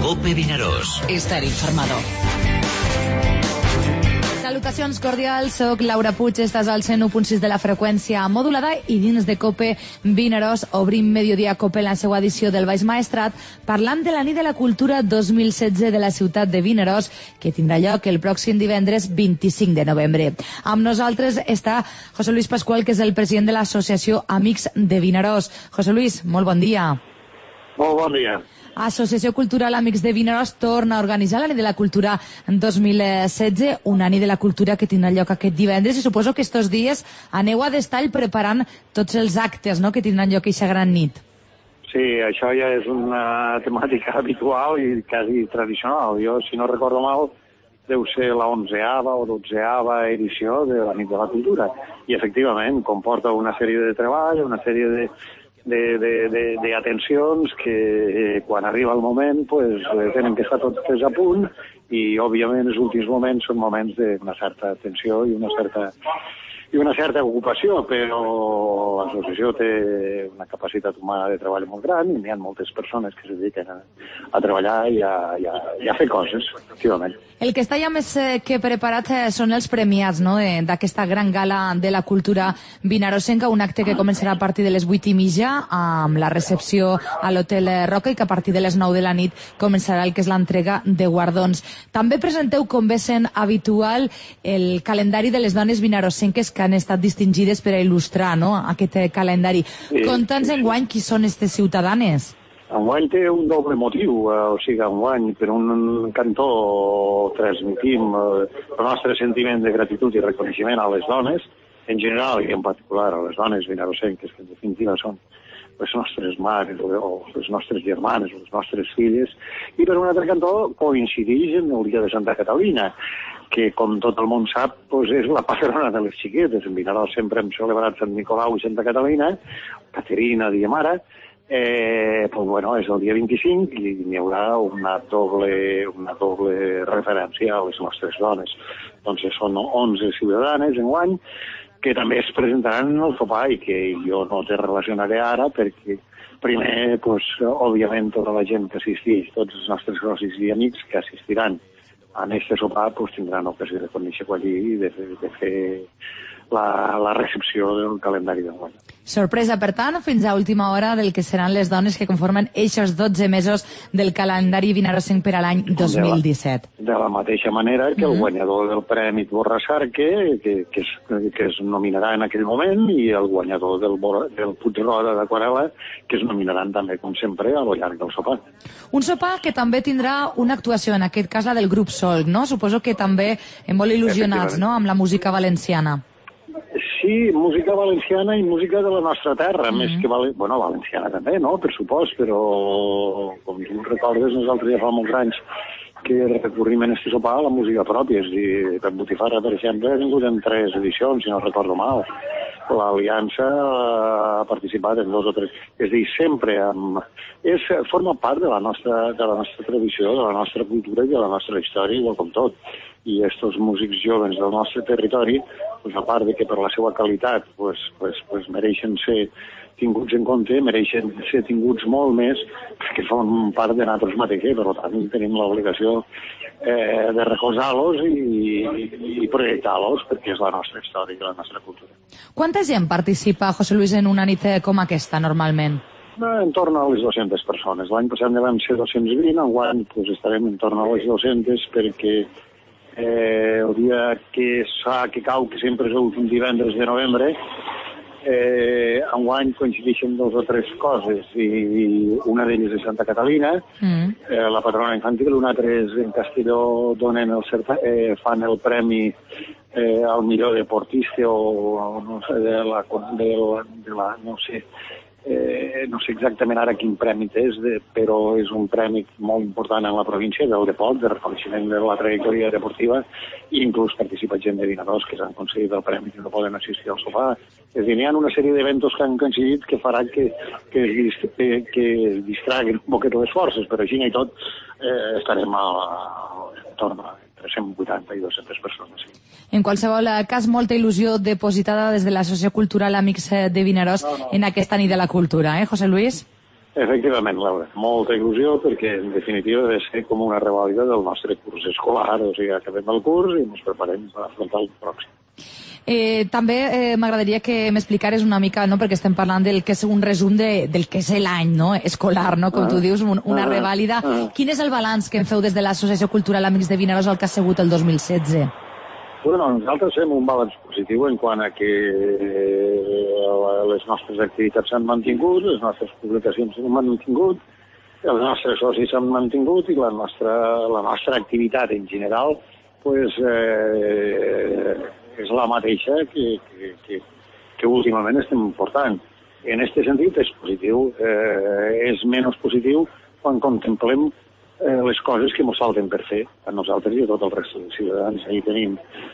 COPE Vinaròs. Estar informado. Salutacions cordials, soc Laura Puig, estàs al 101.6 de la freqüència modulada i dins de COPE Vinaròs obrim Mediodía COPE en la seva edició del Baix Maestrat parlant de la nit de la cultura 2016 de la ciutat de Vinaròs que tindrà lloc el pròxim divendres 25 de novembre. Amb nosaltres està José Luis Pascual, que és el president de l'associació Amics de Vinaròs. José Luis, molt bon dia. Molt bon dia. Associació Cultural Amics de Vinaròs torna a organitzar la nit de la cultura 2016, una nit de la cultura que tindrà lloc aquest divendres i suposo que estos dies aneu a Destall preparant tots els actes, no?, que tindran lloc aquesta gran nit. Sí, això ja és una temàtica habitual i quasi tradicional. Jo, si no recordo mal, deu ser la 11ª o 12ª edició de la nit de la cultura. I, efectivament, comporta una sèrie de treball, una sèrie d'atencions que quan arriba el moment pues, tenen que estar totes a punt i òbviament els últims moments són moments d'una certa tensió i una certa ocupació, però l'associació té una capacitat humana de treball molt gran i hi ha moltes persones que es dediquen a treballar i a fer coses, efectivament. El que està ja més que preparat són els premiats, no?, d'aquesta gran gala de la cultura vinarosenca, un acte que començarà a partir de les 8:30 amb la recepció a l'Hotel Roca i que a partir de les 9 de la nit començarà el que és l'entrega de guardons. També presenteu, com bé sent habitual, el calendari de les dones vinarosenques que han estat distingides per a il·lustrar, no?, aquest calendari. Conta'ns enguany qui són aquestes ciutadanes. Enguany té un doble motiu, o sigui, enguany per un cantó transmitim el nostre sentiment de gratitud i reconeixement a les dones, en general i en particular a les dones vinarosenques, que en definitiva són les nostres mares o les nostres germanes o les nostres filles, i per un altre cantó coincideix en el dia de Santa Catalina, que, com tot el món sap, doncs és la patrona de les xiquetes. En Vinaròs sempre hem celebrat Sant Nicolau i Santa Catalina, Caterina, diem ara, pues bueno, és el dia 25 i hi haurà una doble referència a les nostres dones. Doncs són 11 ciutadanes enguany que també es presentaran en el sopar i que jo no te relacionaré ara perquè primer, pues, òbviament, tota la gent que assisteix, tots els nostres socis i amics que assistiran a aquest sopar pues, tindran ocasió de conèixer-ho allí i de fer la recepció del calendari d'enguany. Sorpresa, per tant, fins a última hora del que seran les dones que conformen eixos 12 mesos del calendari vinarosenc per a l'any 2017. De la mateixa manera que el guanyador del Premi Borrassar, que es nominarà en aquell moment, i el guanyador del Puig Roda d'Aquarel·la, que es nominaran també, com sempre, a lo llarg del sopar. Un sopar que també tindrà una actuació, en aquest cas la del grup Solc, no? Suposo que també molt il·lusionats, no?, amb la música valenciana. Sí, música valenciana i música de la nostra terra, més que valenciana també, no?, per supost, però com tu recordes, nosaltres ja fa molts anys que recorrim en este sopar a la música pròpia. És a dir, per Botifarra, per exemple, ha vingut en 3 edicions, si no recordo mal. L'Aliança ha participat en 2 o 3. És a dir, sempre forma part de la nostra tradició, de la nostra cultura i de la nostra història, igual com tot. I estos músics joves del nostre territori, pues, a part de que per la seva qualitat pues, mereixen ser tinguts en compte, mereixen ser tinguts molt més perquè formen part de nosaltres mateixos, per tant tenim l'obligació de recolzar-los i projectar-los perquè és la nostra història i la nostra cultura. Quanta gent participa, José Luis, en una nit com aquesta, normalment? En torn a les 200 persones. L'any passat ne van ser 220, enguany pues, estarem en torn a les 200 perquè el dia que cau, que sempre és l'últim divendres de novembre, enguany coincideixen 2 o 3 coses, i una d'elles és Santa Catalina, la patrona infantil, una altra és en Castelló, fan el premi al millor deportista o no sé, no sé exactament ara quin premi és, però és un premi molt important en la província del deport, de reconeixement de la trajectòria deportiva, i inclús participa gent de Vinaròs que s'han aconseguit el premi que no poden assistir al sopar. És a dir, hi ha una sèrie d'eventos que han coincidit que faran que es distraguin un poquet les forces, però així i tot estarem a torn a entre 180 i 200 persones. Sí. En qualsevol cas, molta il·lusió depositada des de l'Associació Cultural Amics de Vinaròs en aquesta nit de la cultura, José Luis? Efectivament, Laura, molta il·lusió perquè en definitiva ha de ser com una revàlida del nostre curs escolar, o sigui, acabem el curs i ens preparem per afrontar el pròxim. També m'agradaria que m'explicares una mica, no?, perquè estem parlant del que és un resum del que és l'any, no?, escolar, no?, com tu dius, una revàlida. Quin és el balanç que en feu des de l'Associació Cultural Amics de Vinaròs al que ha sigut el 2016? Bueno, nosaltres fem un balanç positiu en quant a que les nostres activitats s'han mantingut, les nostres publicacions s'han mantingut, els nostres socis s'han mantingut i la nostra activitat en general pues, és la mateixa que últimament estem portant. En aquest sentit és positiu, és menys positiu quan contemplem les coses que ens falten per fer a nosaltres i a tot el resta dels ciutadans. Ahir tenim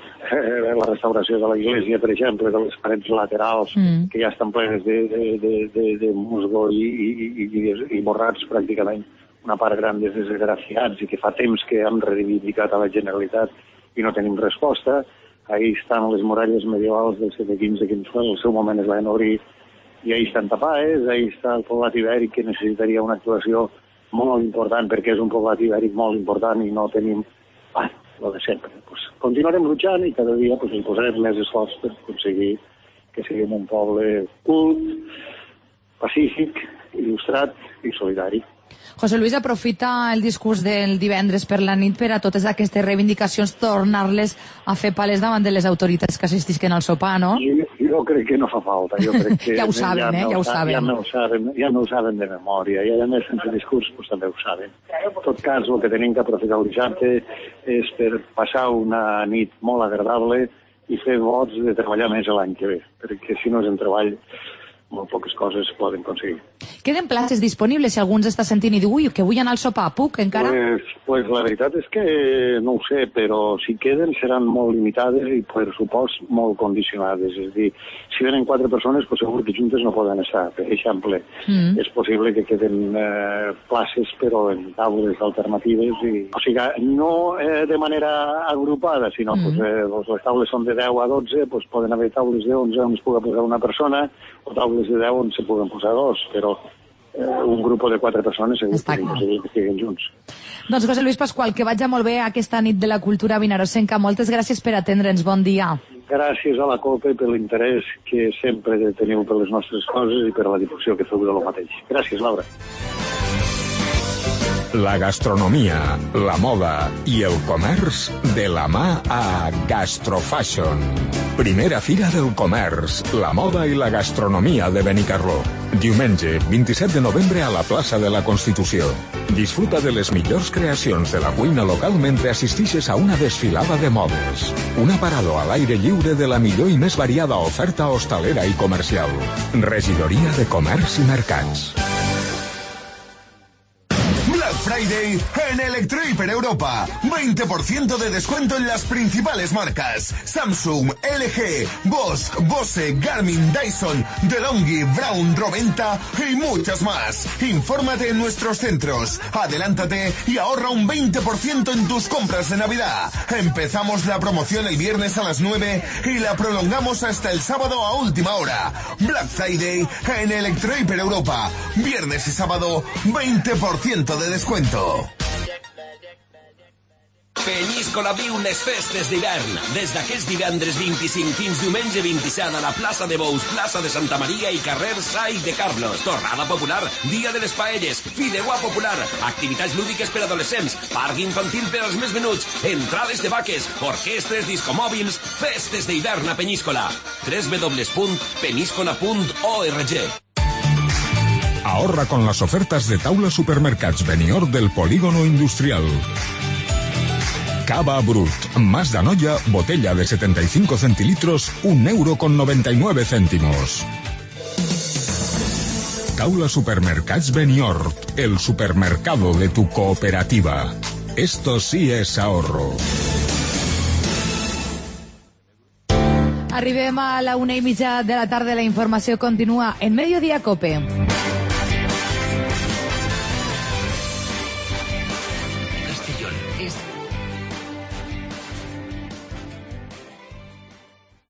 la restauració de l'església, per exemple, de les parets laterals que ja estan plenes de musgo i borrats pràcticament una part gran de desgraciats i que fa temps que hem reivindicat a la Generalitat i no tenim resposta. Ahí estan les muralles medievals del segle XV que en el seu moment es van obrir i ahí estan tapades, ahí està el poblat ibèric que necessitaria una actuació molt important perquè és un poblat ibèric molt important i no tenim, lo de sempre. Pues continuarem luchant i cada dia pues, hi posarem més esforç per aconseguir que siguem un poble cult, pacífic, il·lustrat i solidari. José Luis, aprofita el discurs del divendres per la nit per a totes aquestes reivindicacions tornar-les a fer palès davant de les autoritats que assistisquen al sopar, no? Jo crec que no fa falta. Jo crec que ja ho saben, ja ho saben. Ja no ho saben de memòria, i a més sense discurs pues, també ho saben. En tot cas, el que tenim que aprofitar el dissabte és per passar una nit molt agradable i fer vots de treballar més l'any que ve, perquè si no és en treball molt poques coses es poden aconseguir. Queden places disponibles si algú ens està sentint i diu, ui, que vull anar al sopar, puc encara? Pues la veritat és que no ho sé, però si queden seran molt limitades i per supost molt condicionades. És a dir, si venen 4 persones, pues segur que juntes no poden estar. Per exemple, és possible que queden places però en taules alternatives. O sigui, no de manera agrupada, sinó pues, les taules són de 10 a 12, pues poden haver taules de 11 on es pugui posar una persona o taules de 10 on se puguen posar 2, però un grup de 4 persones segur que estiguen junts. Doncs José Luis Pascual, que vagi molt bé aquesta nit de la cultura vinarosenca. Moltes gràcies per atendre'ns. Bon dia. Gràcies a la COPE per l'interès que sempre teniu per les nostres coses i per la difusió que feu de lo mateix. Gràcies, Laura. La gastronomia, la moda i el comerç de la mà a Gastrofashion. Primera Fira del Comerç, la moda i la gastronomia de Benicarló. Diumenge, 27 de novembre a la plaça de la Constitució. Disfruta de les millors creacions de la cuina local mentre assistixes a una desfilada de modes. Un aparador a l'aire lliure de la millor i més variada oferta hostalera i comercial. Regidoria de Comerç i Mercats. Friday en Electrohiper Europa. 20% de descuento en las principales marcas: Samsung, LG, Bosch, Bose, Garmin, Dyson, DeLonghi, Braun, Roventa y muchas más. Infórmate en nuestros centros. Adelántate y ahorra un 20% en tus compras de Navidad. Empezamos la promoción el viernes a las 9 y la prolongamos hasta el sábado a última hora. Black Friday en Electrohiper Europa. Viernes y sábado, 20% de descuento. Peníscola viu les festes d'hivern. Des d'aquest divendres 25 fins diumenge 27 a la plaça de Bous, plaça de Santa Maria i carrer Sai de Carlos. Tornada popular, dia de les paelles, fideuà popular, activitats lúdiques per adolescents, parc infantil per als més menuts, entrades de vaques, orquestres, discomòbils, festes d'hivern a Peníscola. www.peniscola.org. Ahorra con las ofertas de Taula Supermercats Benior del Polígono Industrial. Cava Brut, más Danoia, botella de 75 centilitros, €1,99. Taula Supermercats Benior, el supermercado de tu cooperativa. Esto sí es ahorro. Arribem a la 1:30 de la tarda. La informació continua en Mediodía Cope.